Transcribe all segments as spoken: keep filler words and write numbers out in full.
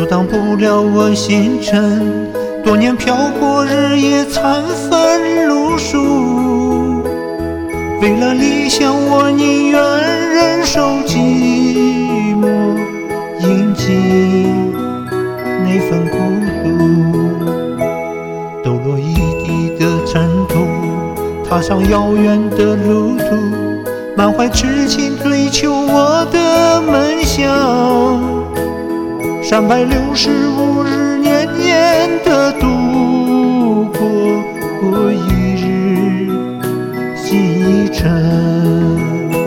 挡不了我星辰。多年漂泊，日夜餐饭露宿，为了理想，我宁愿忍受寂寞，饮尽那份孤独。抖落一地的尘土，踏上遥远的路途，满怀痴情追求我的梦想。三百六十五日，年年的度过，过一日心一程。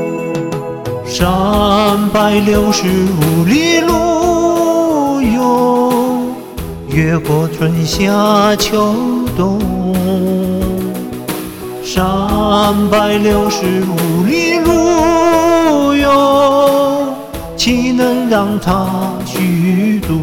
三百六十五里路哟，越过春夏秋冬。三百六十五里路哟，岂能让它虚度？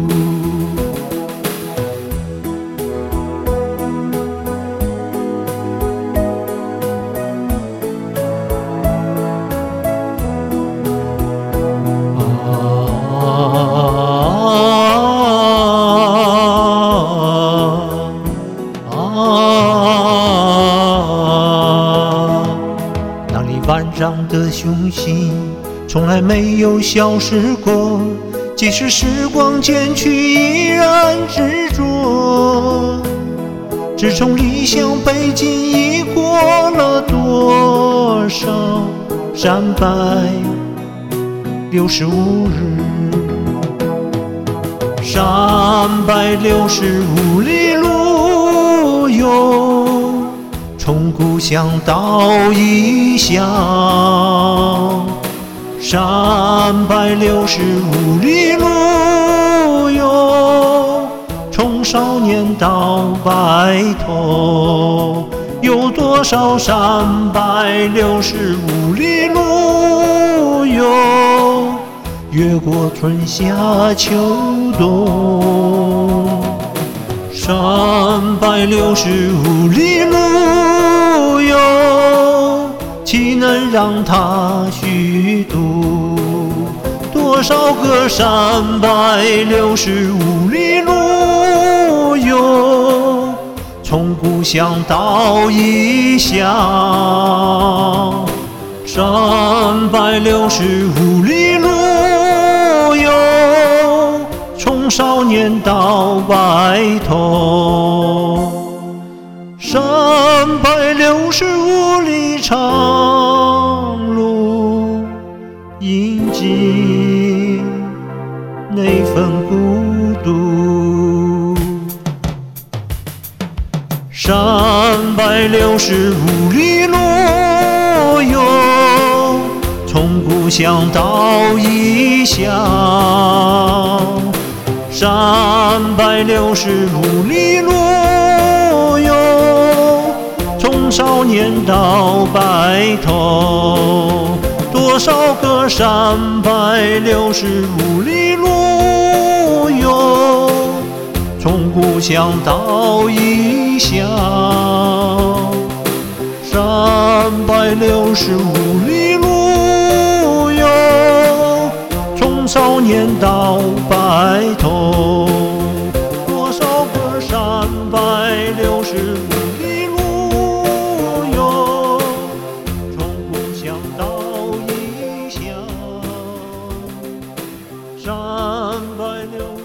万丈的雄心从来没有消失过，即使时光渐去，依然执着。自从离乡背井，已过了多少三百六十五日？三百六十五里路哟，从故乡到异乡。三百六十五里路哟，从少年到白头。有多少三百六十五里路哟，越过春夏秋冬。三百六十五里路哟，岂能让它虚度？多少个三百六十五里路哟，从故乡到异乡。三百六十五里路哟，从少年到白头。三百六十五里长路，饮尽那份孤独。三百六十五里路哟，从故乡到异乡。三百六十五里路哟，从少年到白头。多少个三百六十五里路哟，从故乡到异乡。三百六十五里路哟，从少年到白头。多少个三百六十五里路哟，从故乡到异乡。三百六